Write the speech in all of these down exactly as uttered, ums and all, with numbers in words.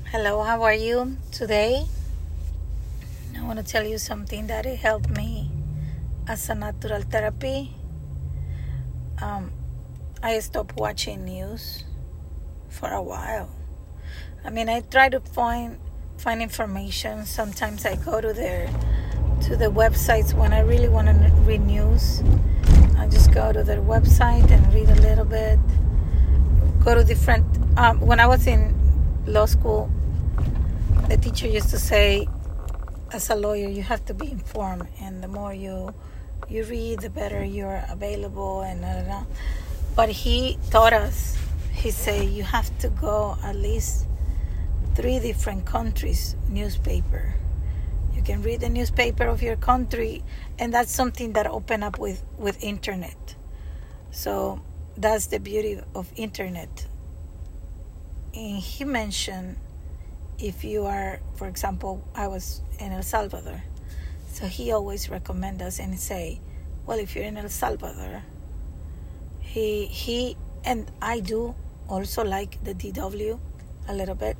Hello, how are you today? I want to tell you something that it helped me as a natural therapy. Um, I stopped watching news for a while. I mean, I try to find find information. Sometimes I go to their to the websites when I really want to read news. I just go to their website and read a little bit. Go to different. Um, when I was in law school, the teacher used to say, as a lawyer, you have to be informed, and the more you you read, the better you're available. And I don't know. But he taught us. He said you have to go at least three different countries' newspaper. You can read the newspaper of your country, and that's something that open up with, with internet. So that's the beauty of internet. And he mentioned, if you are, for example, I was in El Salvador, so he always recommend us and say, well, if you're in El Salvador, he he and I do also like the D W a little bit.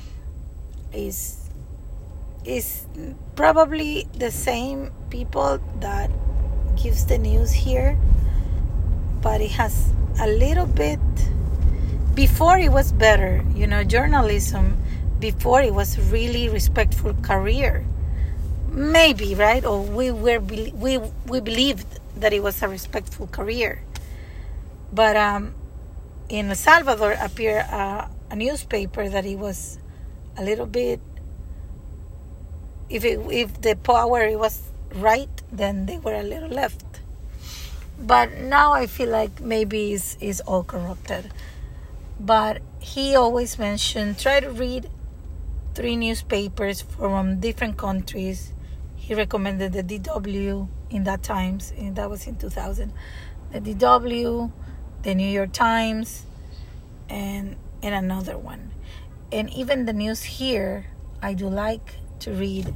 Is is probably the same people that gives the news here, but it has a little bit. Before it was better, you know, journalism. Before it was really respectful career, maybe, right? Or we were we we believed that it was a respectful career. But um, in El Salvador appeared a, a newspaper that it was a little bit. If it, if the power it was right, then they were a little left. But now I feel like maybe it's, it's all corrupted. But he always mentioned, try to read three newspapers from different countries. He recommended the D W in that times, and that was in two thousand. The D W, the New York Times, and and another one. And even the news here, I do like to read.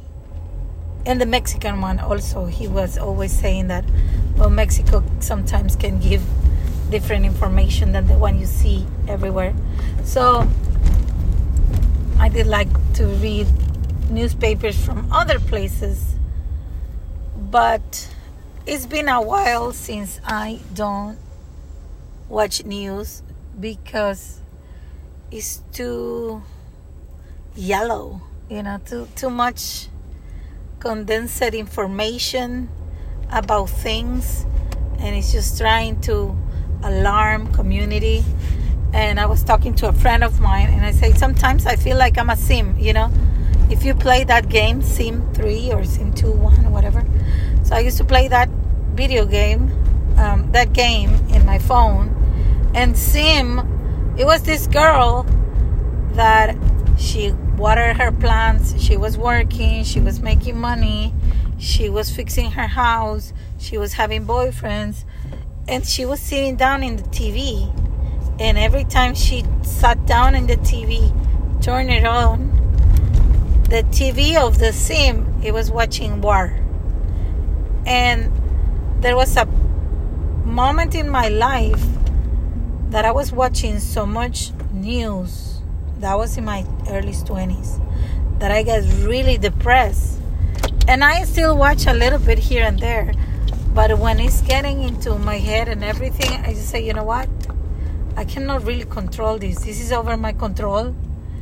And the Mexican one also, he was always saying that, well, Mexico sometimes can give different information than the one you see everywhere. So I did like to read newspapers from other places, but it's been a while since I don't watch news because it's too yellow, you know, too too much condensed information about things, and it's just trying to alarm community. And I was talking to a friend of mine, and I say, sometimes I feel like I'm a sim, you know. If you play that game, Sim three or Sim two, one, whatever. So I used to play that video game, um, that game in my phone. And Sim, it was this girl that she watered her plants. She was working. She was making money. She was fixing her house. She was having boyfriends. And she was sitting down in the T V. And every time she sat down in the T V, turned it on, the T V of the sim, it was watching war. And there was a moment in my life that I was watching so much news, that was in my early twenties, that I got really depressed. And I still watch a little bit here and there. But when it's getting into my head and everything, I just say, you know what? I cannot really control this. This is over my control.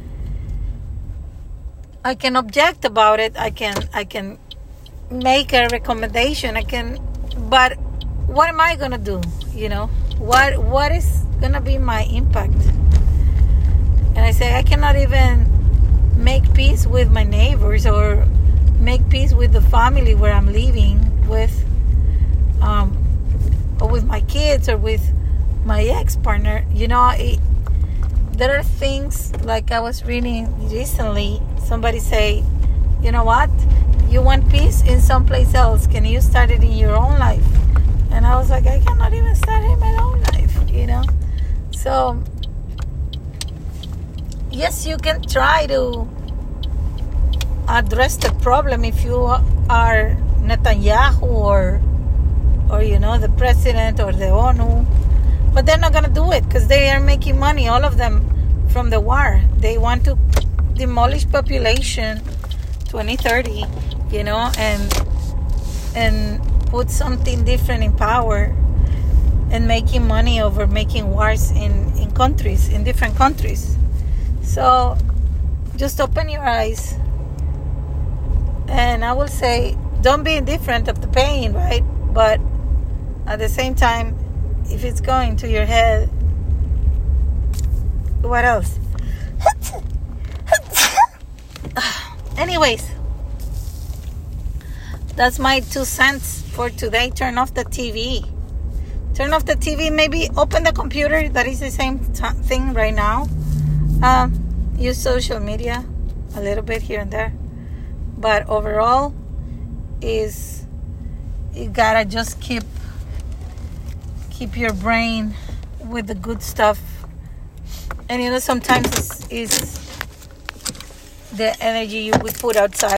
I can object about it. I can I can make a recommendation. I can, but what am I gonna do? You know, what what is gonna be my impact? And I say I cannot even make peace with my neighbors or make peace with the family where I'm living with, um, or with my kids or with my ex-partner. You know, it, there are things like I was reading recently. Somebody say, you know what? You want peace in someplace else. Can you start it in your own life? And I was like, I cannot even start it in my own life, you know? So, yes, you can try to address the problem if you are Netanyahu or, or you know, the president or the O N U. But they're not going to do it because they are making money, all of them, from the war. They want to demolish population twenty thirty, you know, and and put something different in power and making money over making wars in, in countries, in different countries. So just open your eyes. And I will say, don't be indifferent of the pain, right? But at the same time, if it's going to your head, what else? Anyways, that's my two cents for today. Turn off the T V. Turn off the T V. Maybe open the computer. That is the same t- thing right now. Um, use social media a little bit here and there. But overall, is you gotta just keep keep your brain with the good stuff. And you know, sometimes it's, it's the energy you would put outside.